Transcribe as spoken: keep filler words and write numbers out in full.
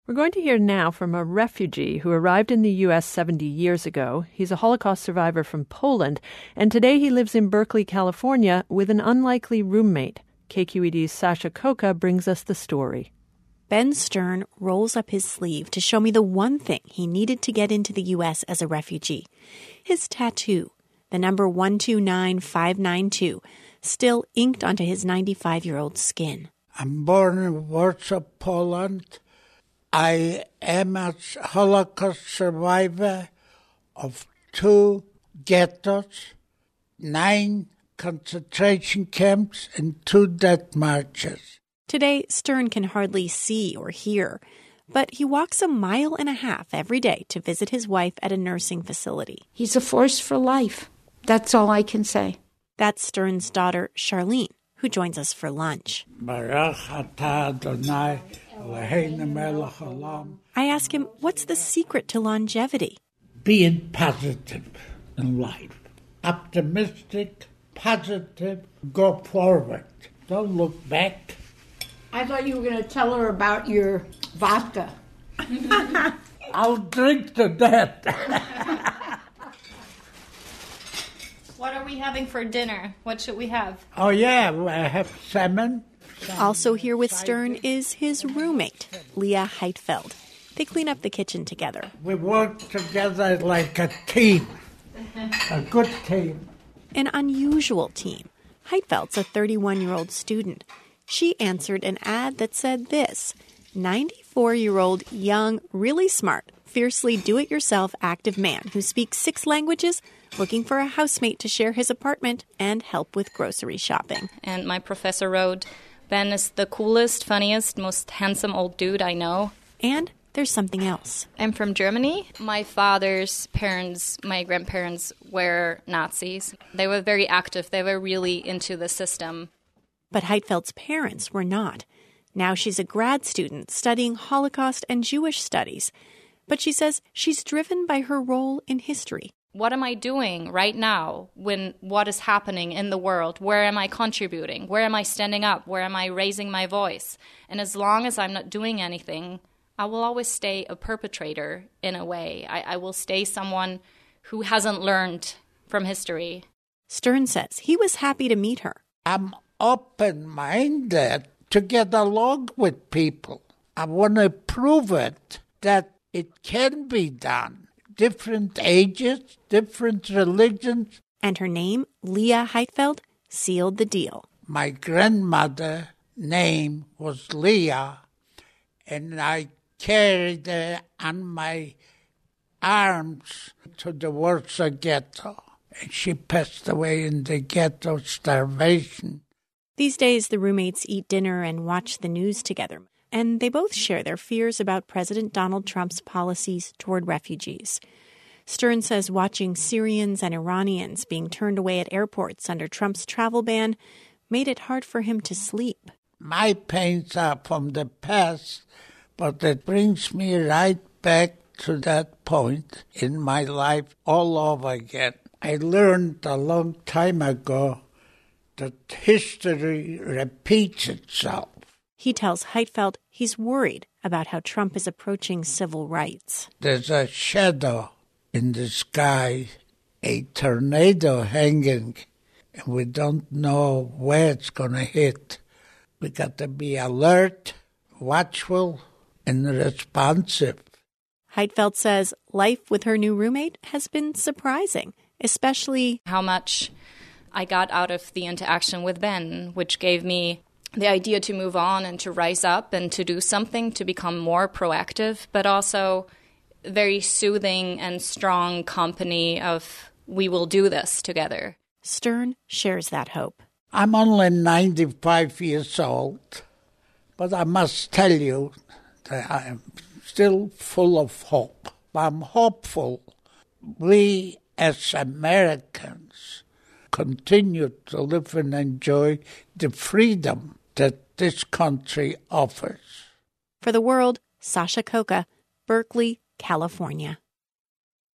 We're going to hear now from a refugee who arrived in the U S seventy years ago. He's a Holocaust survivor from Poland, and today he lives in Berkeley, California, with an unlikely roommate. K Q E D's Sasha Khokha brings us the story. Ben Stern rolls up his sleeve to show me the one thing he needed to get into the U S as a refugee. His tattoo, the number one two nine five nine two, still inked onto his ninety-five-year-old skin. I'm born in Warsaw, Poland. I am a Holocaust survivor of two ghettos, nine concentration camps, and two death marches. Today, Stern can hardly see or hear, but he walks a mile and a half every day to visit his wife at a nursing facility. He's a force for life. That's all I can say. That's Stern's daughter, Charlene, who joins us for lunch. I ask him, what's the secret to longevity? Being positive in life. Optimistic, positive, go forward. Don't look back. I thought you were going to tell her about your vodka. I'll drink to that. What are we having for dinner? What should we have? Oh, yeah, I have salmon. Also here with Stern is his roommate, Leah Heitfeld. They clean up the kitchen together. We work together like a team, a good team. An unusual team. Heitfeld's a thirty-one-year-old student. She answered an ad that said this: ninety-four-year-old, young, really smart, fiercely do-it-yourself active man who speaks six languages, looking for a housemate to share his apartment and help with grocery shopping. And my professor wrote, Ben is the coolest, funniest, most handsome old dude I know. And there's something else. I'm from Germany. My father's parents, my grandparents were Nazis. They were very active. They were really into the system. But Heitfeld's parents were not. Now she's a grad student studying Holocaust and Jewish studies. But she says she's driven by her role in history. What am I doing right now when what is happening in the world? Where am I contributing? Where am I standing up? Where am I raising my voice? And as long as I'm not doing anything, I will always stay a perpetrator in a way. I, I will stay someone who hasn't learned from history. Stern says he was happy to meet her. I'm open-minded to get along with people. I want to prove it, that it can be done. Different ages, different religions. And her name, Leah Heitfeld, sealed the deal. My grandmother's name was Leah, and I carried her on my arms to the Warsaw Ghetto. And she passed away in the ghetto, starvation. These days, the roommates eat dinner and watch the news together. And they both share their fears about President Donald Trump's policies toward refugees. Stern says watching Syrians and Iranians being turned away at airports under Trump's travel ban made it hard for him to sleep. My pains are from the past, but it brings me right back to that point in my life all over again. I learned a long time ago that history repeats itself. He tells Heitfeld he's worried about how Trump is approaching civil rights. There's a shadow in the sky, a tornado hanging, and we don't know where it's going to hit. We got to be alert, watchful, and responsive. Heitfeld says life with her new roommate has been surprising, especially how much I got out of the interaction with Ben, which gave me the idea to move on and to rise up and to do something, to become more proactive, but also very soothing and strong company of we will do this together. Stern shares that hope. I'm only ninety-five years old, but I must tell you that I'm still full of hope. I'm hopeful we as Americans continue to live and enjoy the freedom that this country offers. For the World, Sasha Khokha, Berkeley, California.